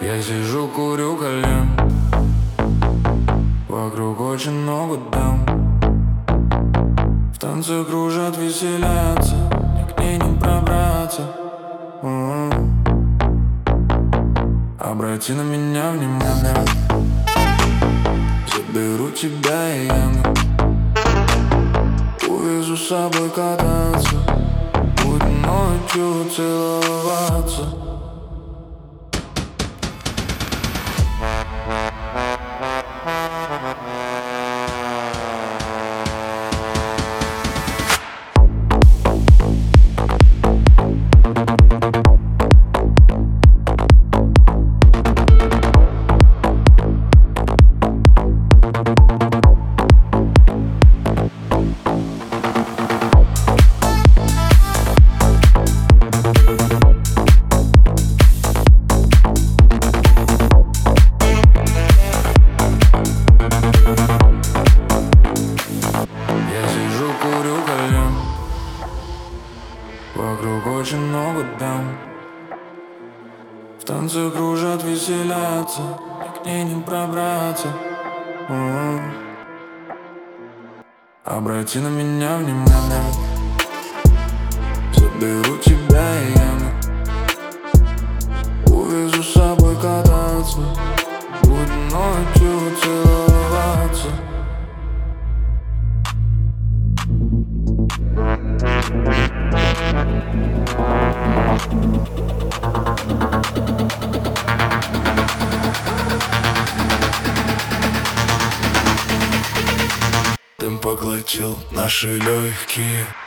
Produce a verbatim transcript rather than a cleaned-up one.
Я сижу, курю кальян, вокруг очень много дам. В танце кружат, веселятся, и к ней не пробраться. М-м-м. Обрати на меня внимание, заберу тебя и я увезу с собой кататься, будем ночью целоваться. Вокруг очень много дам. В танце кружат, веселятся, и к ней не пробраться. М-м-м. Обрати на меня внимание, заберу тебя и я увезу с собой кататься, будем ночью целоваться. Дым поглотил наши легкие.